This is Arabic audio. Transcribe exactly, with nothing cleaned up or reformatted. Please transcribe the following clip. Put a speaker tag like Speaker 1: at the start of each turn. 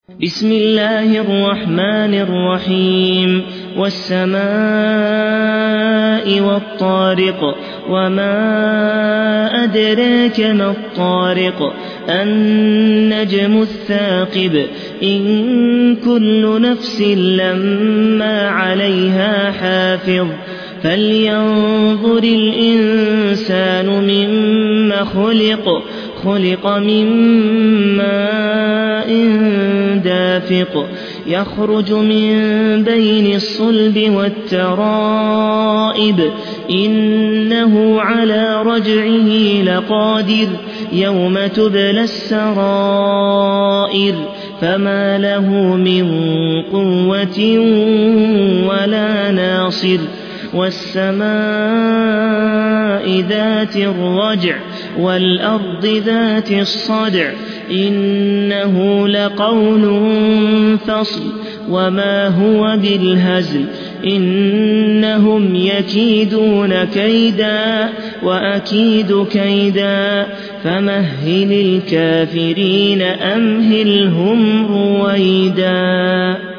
Speaker 1: بسم الله الرحمن الرحيم والسماء والطارق وما أدراك ما الطارق النجم الثاقب إن كل نفس لما عليها حافظ فلينظر الإنسان مما خلق خلق من ماء دافق يخرج من بين الصلب والترائب إنه على رجعه لقادر يوم تبلى السرائر فما له من قوة ولا ناصر والسماء ذات الرجع والأرض ذات الصدع إنه لقول فصل وما هو بالهزل إنهم يكيدون كيدا وأكيد كيدا فمهل الكافرين أمهلهم رويدا.